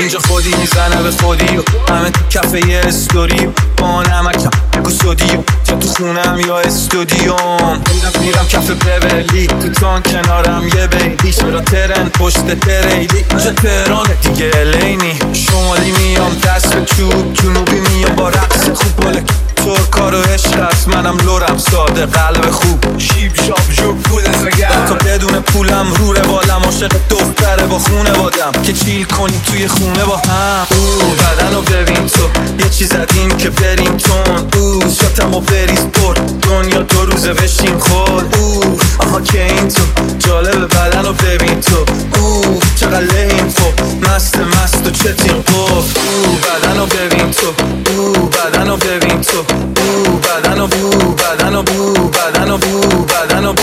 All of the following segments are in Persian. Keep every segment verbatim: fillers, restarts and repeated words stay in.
اینجا خودی میزنه به خودی و همه تو کفه یه استوری و با نمکم بگو سودی و یا تو خونم یا استودیوم. میرم میرم کف ببرلی تو تان کنارم یه بیلی چرا ترن پشت تریلی اینجا تهرانه دیگه الینی شمالی میام دست به چوب جنوبی میام با رقص خوب بله ترکا رو عشق است منم لورم ساده قلب خوب شیب شاب جو پول سگر تا بدون پولم رو روالم عاشق دختره با خونه بادم که چیل کنیم توی خونه با هم. او بدن رو ببین تو یه چیز زدیم که بریم تون او شاتم و بریز پر دنیا دو روزه بشیم خود او آها که این تو جالب بدن رو ببین تو او چقدر لیم خب مست مست و چتیم قف او بدن رو ببین تو او بدن رو ببین تو او بدن و بو بدن و بو بدن و بو بدن و بو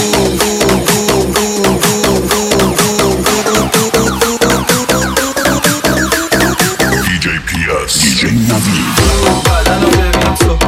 دی جی پی اس دی جی نوید بدن رو ببین تو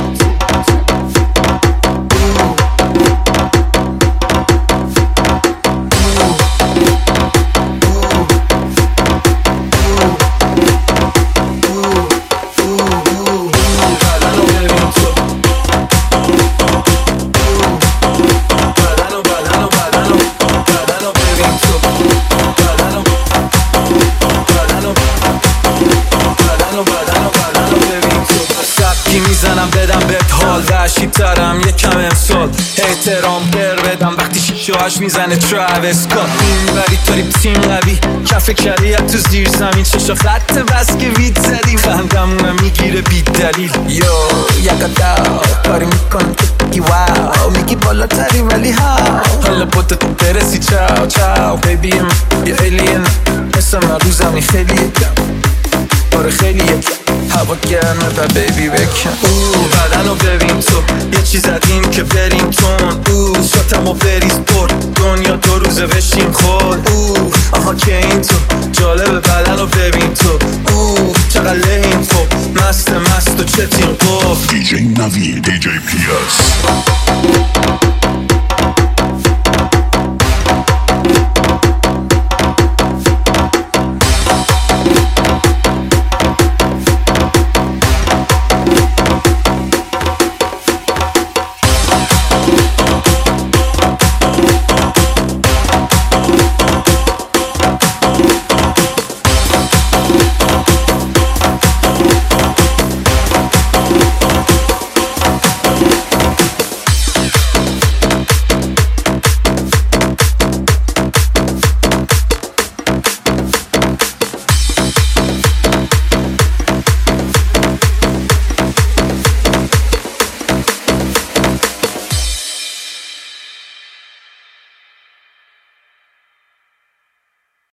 میزنم بدم بهت حال وحشی ترم یکم امسال احترام بر بدم وقتی شیشهاش میزنه تراویس اسکات این وری تاری تیم قوی کف کریت تو زیر زمین چشا خط بس که وید زدی خندمونم میگیره بی دلیل یو یکا داو کاری میکنم که بگی واو میگی بالا تری ولی ها حالا با تو برسی چاو چاو بیبی یه ایلین مثل من رو زمین خیلی یکم آره خیلی یکم هوا گرمه و بیبی بکن او بدن رو ببین تو یه چیز زدیم که بریم تون او شاتم و بریز پر دنیا دو روزه بشیم خود او آها که این تو جالب بدن رو ببین تو او چقدر لیم خب مست مست و چتیم قف دی جی نوید دی جی پی اس